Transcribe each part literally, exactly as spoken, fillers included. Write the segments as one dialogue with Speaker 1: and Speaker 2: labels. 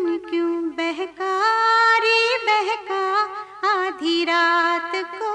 Speaker 1: मन क्यों बहका रे बहका आधी रात को।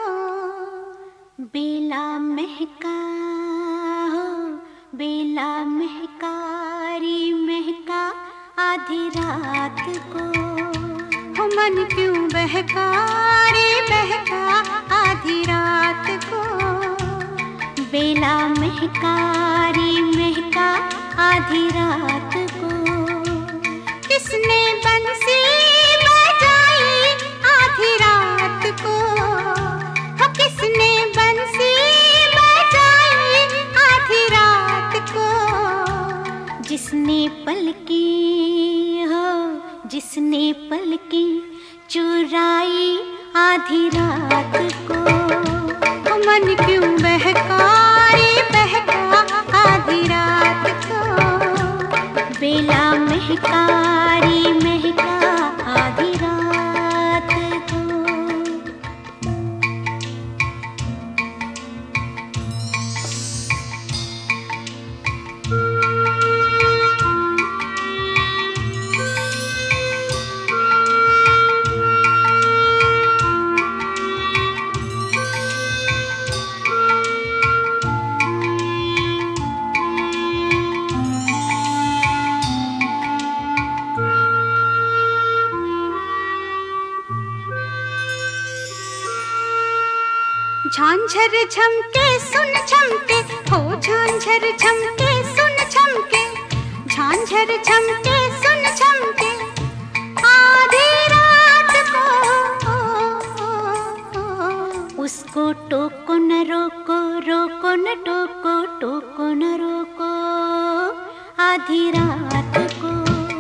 Speaker 2: बेला महका हो बेला महका रे महका आधी रात को।
Speaker 1: हो मन क्यों बहका रे बहका आधी रात को।
Speaker 2: बेला महका रे महका आधी रात को।
Speaker 1: किसने बंसी बजाई आधी रात को। हो किसने बंसी बजाई आधी रात को।
Speaker 2: जिसने पलके हो जिसने पलके चुराई आधी रात को।
Speaker 1: हो मन क्यों बहका रे बहका आधी रात को।
Speaker 2: बेला महका रे महका आधी रात को।
Speaker 1: झांझर झमके सुन झमके हो झांझर झमके सुन झमके। झांझर झमके सुन झमके आधी रात को।
Speaker 2: उसको टोको न रोको रोको न टोको टोको न रोको आधी रात को।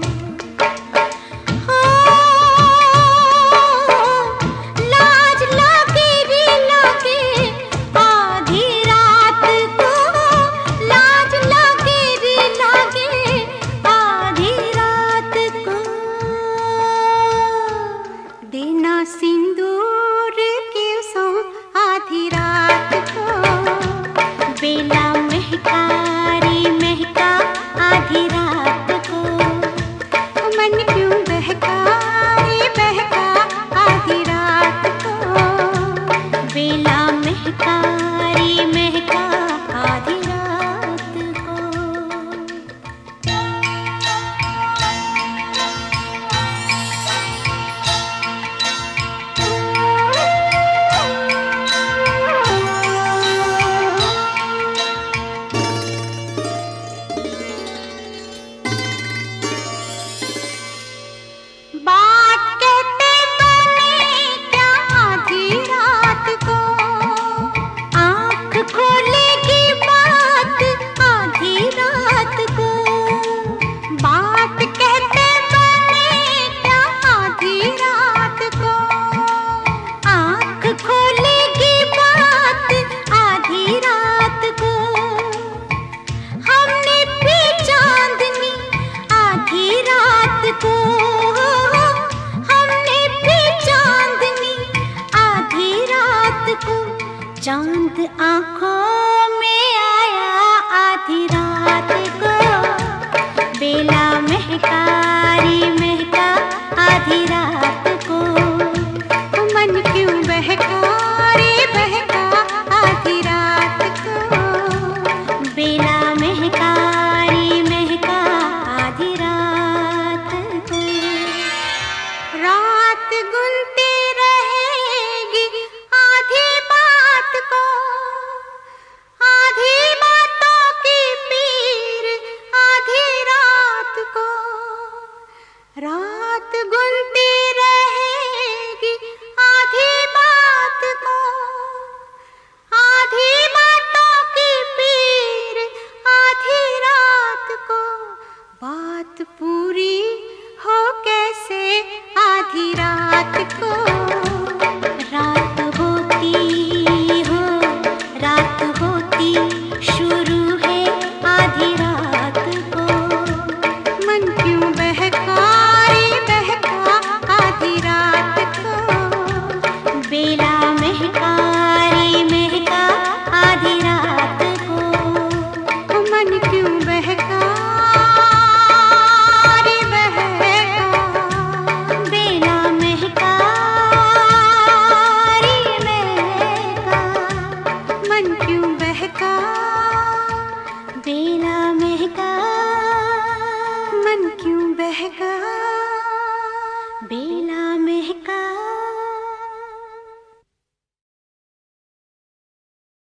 Speaker 1: सिंदूर की सो आधी रात को।
Speaker 2: बेला महका रे महका आधी रात को।
Speaker 1: मन क्यों बहका रे बहका आधी रात को।
Speaker 2: बेला महका रे महका आधी रात को।
Speaker 1: बात कहते बने क्या आधी रात को।
Speaker 2: आँख खोलेगी बात आधी रात को।
Speaker 1: बात कहते बने क्या आधी रात को।
Speaker 2: आँख खोलेगी बात आधी रात को। हमने भी चांदनी आधी रात को। हमने भी चांदनी आधी रात को। चांद आँखों में आया आधी रात को। बेला महका रे महका आधी रात को।
Speaker 1: मन क्यों बहका रे बहका आधी रात को।
Speaker 2: बेला महका रे महका आधी रात को।
Speaker 1: रात गुनती रहेगी आधी बात को। आधी बातों की पीर आधी रात को। रात गुनती